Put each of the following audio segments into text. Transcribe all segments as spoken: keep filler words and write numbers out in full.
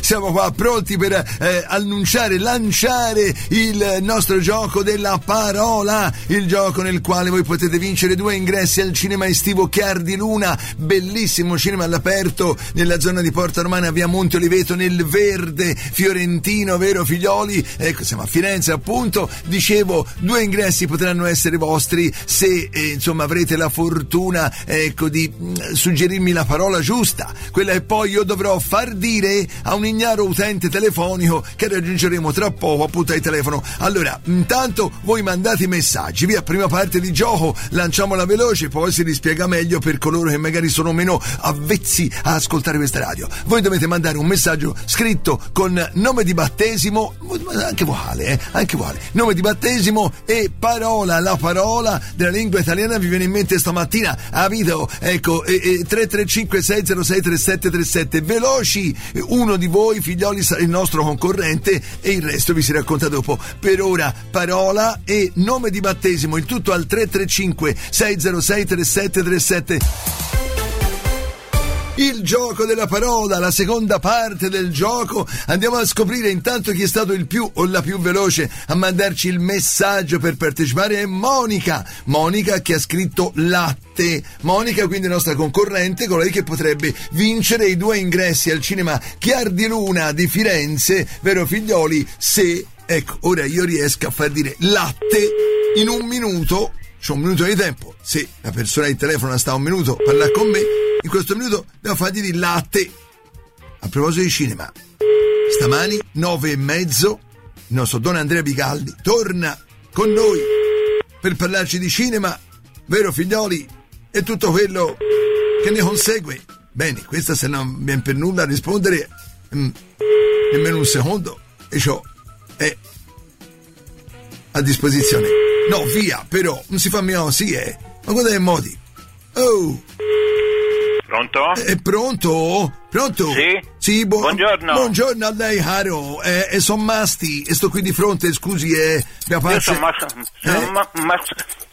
siamo qua pronti per eh, annunciare, lanciare il nostro gioco della parola, il gioco nel quale voi potete vincere due ingressi al cinema estivo Chiar di Luna, bellissimo cinema all'aperto nella zona di Porta Romana, via Monte Oliveto, nel verde fiorentino, vero figlioli? Ecco, siamo a Firenze appunto. Dicevo, due ingressi potranno essere vostri se eh, insomma avrete la fortuna, ecco, di mh, suggerirmi la parola giusta, quella che poi io dovrò far dire a un ignaro utente telefonico che raggiungeremo tra poco appunto ai telefono. Allora, intanto voi mandate i messaggi, via, prima parte di gioco, lanciamola veloce, poi si rispiega meglio per coloro che magari sono meno avvezzi a ascoltare questa radio. Voi dovete mandare un messaggio scritto con nome di battesimo, anche vocale, eh, anche vocale, nome di battesimo e parola, la parola della lingua italiana vi viene in mente stamattina, a video, ecco, e, e tre tre cinque sei zero sei tre sette tre sette, veloci, uno di voi figlioli sarà il nostro concorrente e il resto vi si racconta dopo. Per ora parola e nome di battesimo, il tutto al tre tre cinque sei zero sei tre sette tre sette. Il gioco della parola, la seconda parte del gioco. Andiamo a scoprire intanto chi è stato il più o la più veloce a mandarci il messaggio per partecipare. È Monica. Monica che ha scritto latte. Monica, quindi nostra concorrente, colei che potrebbe vincere i due ingressi al cinema Chiar di Luna di Firenze, vero figlioli? Se, ecco, ora io riesco a far dire latte in un minuto. C'ho un minuto di tempo. Se la persona in telefono sta un minuto a parlare con me, in questo minuto devo fargli di latte. A proposito di cinema, stamani nove e mezzo il nostro Don Andrea Bicaldi torna con noi per parlarci di cinema, vero figlioli, e tutto quello che ne consegue. Bene, questa se non viene per nulla a rispondere mm, nemmeno un secondo, e ciò è a disposizione. No, via, però, non si fa mia sì, eh. Ma guarda che modi. Oh. Pronto? È pronto? Pronto? Sì? Sì, bu- buongiorno. Buongiorno a lei, caro. Eh, e son Masti, e sto qui di fronte, scusi, eh. Mia Io sono mas- eh? ma- mas-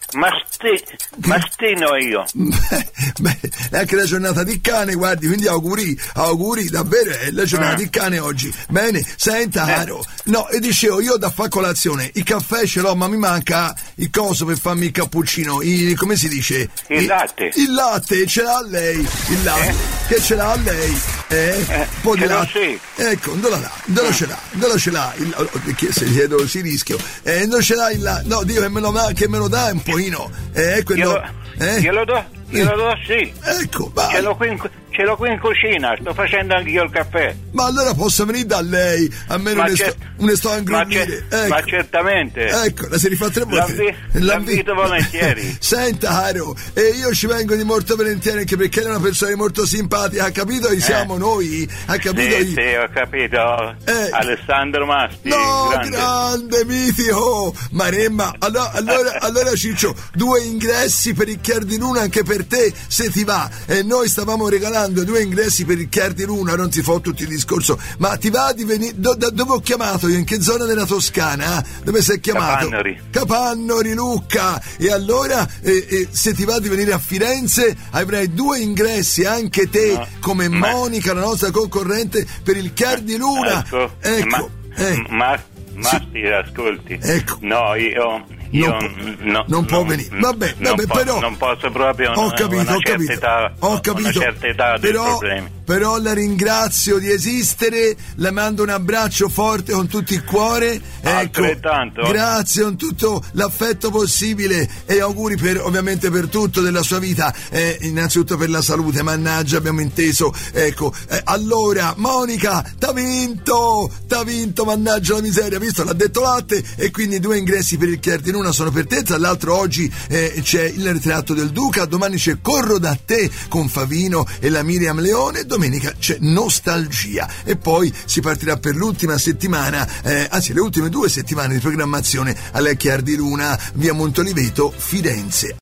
Masti- Mastino io. Beh, beh, è anche la giornata di cane, guardi, quindi auguri, auguri, davvero è la giornata eh. di cane oggi. Bene, senta, eh. caro. No, e dicevo, io da fa colazione, il caffè ce l'ho, ma mi manca il coso per farmi il cappuccino, il, come si dice? Il, il latte. Il latte, ce l'ha lei, il latte, eh? che ce l'ha lei? Eh? Eh, un po' di ce l'ho latte. sì. Ecco, dove la dove mm. ce l'ha? Dove ce l'ha? Il, se chiedo si rischio. Eh, non ce l'ha il latte? No, Dio che me lo, che me lo dà un pochino. Eh, quello, glielo, eh? glielo do, glielo do sì. Ecco, vai. Ce l'ho qui in, ce l'ho qui in cucina, sto facendo anche io il caffè. Ma allora posso venire da lei, a me non ne sto, ne sto a ingrugire. Ma, ecco. ma certamente. Ecco, la si rifà tre volte. L'avvi- L'invito volentieri. Senta, caro, e io ci vengo di molto volentieri anche perché lei è una persona molto simpatica, ha capito chi siamo eh. noi? Ha capito? Sì, sì, ho capito. Eh. Alessandro Masti. No, grande, grande mitico. Maremma, allora, allora, allora Ciccio, due ingressi per il Chiar di Luna anche per te, se ti va. E noi stavamo regalando due ingressi per il Chiar di Luna, non si fa tutto il discorso, ma ti va di venire? Do, da, dove ho chiamato io? In che zona della Toscana? Dove sei chiamato? Capannori. Capannori, Lucca. E allora, eh, eh, se ti va di venire a Firenze, avrai due ingressi anche te, no, come ma... Monica, la nostra concorrente, per il Chiar di Luna. Ecco, ecco. Ma, eh. ma, Masti, sì. Ascolti. Ecco. No, io... Io non, no, non può no, venire, vabbè, vabbè, po- però non posso proprio. Ho capito, una ho certa capito, età, ho capito. Una certa età però, dei problemi. Però la ringrazio di esistere, le mando un abbraccio forte con tutto il cuore. Ecco, altrettanto. Grazie con tutto l'affetto possibile e auguri per ovviamente per tutto della sua vita. Eh, innanzitutto per la salute, mannaggia, abbiamo inteso. Ecco, eh, allora, Monica, t'ha vinto, t'ha vinto, mannaggia la miseria, visto? L'ha detto latte e quindi due ingressi per il Chiar di Luna sono per te. Tra l'altro oggi eh, c'è il ritratto del Duca, domani c'è Corro da te con Favino e la Miriam Leone, domenica c'è Nostalgia e poi si partirà per l'ultima settimana, eh, anzi le ultime due settimane di programmazione alla Chiar di Luna, via Montoliveto, Firenze.